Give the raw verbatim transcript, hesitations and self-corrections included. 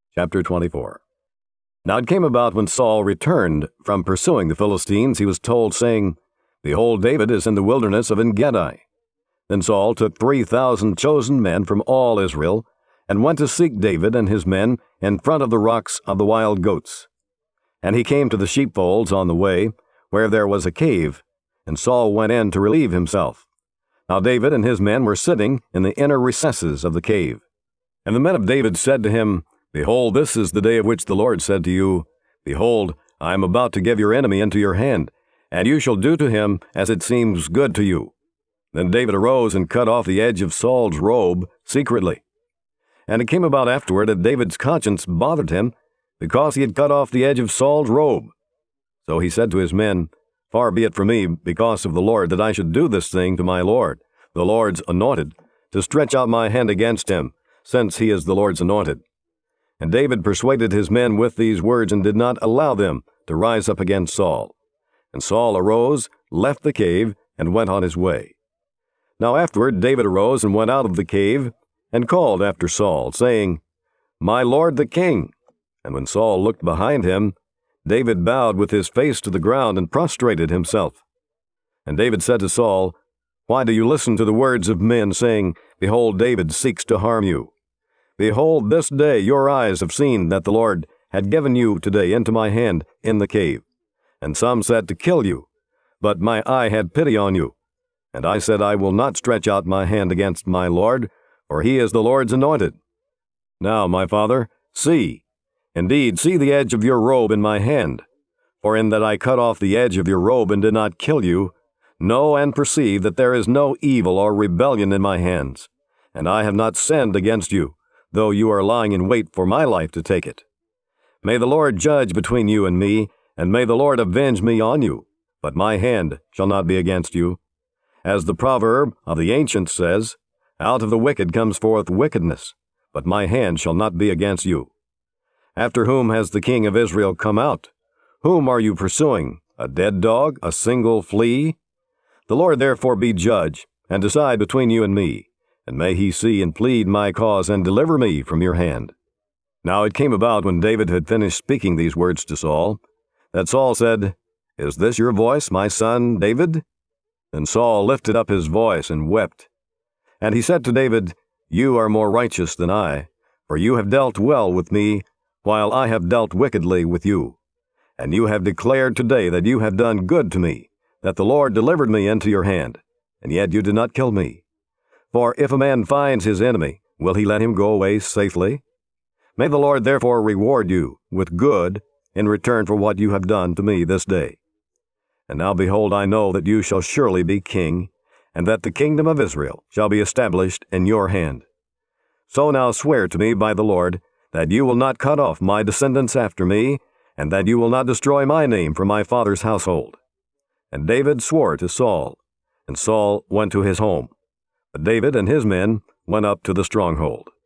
Chapter twenty-four. Now it came about when Saul returned from pursuing the Philistines, he was told, saying, Behold, David is in the wilderness of En-gedi. Then Saul took three thousand chosen men from all Israel, and went to seek David and his men in front of the rocks of the wild goats. And he came to the sheepfolds on the way, where there was a cave, and Saul went in to relieve himself. Now David and his men were sitting in the inner recesses of the cave. And the men of David said to him, Behold, this is the day of which the Lord said to you, Behold, I am about to give your enemy into your hand, and you shall do to him as it seems good to you. Then David arose and cut off the edge of Saul's robe secretly. And it came about afterward that David's conscience bothered him, because he had cut off the edge of Saul's robe. So he said to his men, Far be it from me, because of the Lord, that I should do this thing to my Lord, the Lord's anointed, to stretch out my hand against him, since he is the Lord's anointed. And David persuaded his men with these words, and did not allow them to rise up against Saul. And Saul arose, left the cave, and went on his way. Now afterward David arose and went out of the cave, and called after Saul, saying, My lord the king. And when Saul looked behind him, David bowed with his face to the ground and prostrated himself. And David said to Saul, Why do you listen to the words of men, saying, Behold, David seeks to harm you? Behold, this day your eyes have seen that the Lord had given you today into my hand in the cave. And some said to kill you, but my eye had pity on you. And I said, I will not stretch out my hand against my Lord, for he is the Lord's anointed. Now, my father, see, indeed, see the edge of your robe in my hand. For in that I cut off the edge of your robe and did not kill you, know and perceive that there is no evil or rebellion in my hands, and I have not sinned against you, though you are lying in wait for my life to take it. May the Lord judge between you and me, and may the Lord avenge me on you, but my hand shall not be against you. As the proverb of the ancients says, Out of the wicked comes forth wickedness, but my hand shall not be against you. After whom has the king of Israel come out? Whom are you pursuing? A dead dog, a single flea? The Lord therefore be judge, and decide between you and me, and may he see and plead my cause, and deliver me from your hand. Now it came about, when David had finished speaking these words to Saul, that Saul said, Is this your voice, my son David? Then Saul lifted up his voice and wept. And he said to David, You are more righteous than I, for you have dealt well with me, while I have dealt wickedly with you. And you have declared today that you have done good to me, that the Lord delivered me into your hand, and yet you did not kill me. For if a man finds his enemy, will he let him go away safely? May the Lord therefore reward you with good in return for what you have done to me this day. And now behold, I know that you shall surely be king, and that the kingdom of Israel shall be established in your hand. So now swear to me by the Lord, that you will not cut off my descendants after me, and that you will not destroy my name from my father's household. And David swore to Saul, and Saul went to his home. But David and his men went up to the stronghold.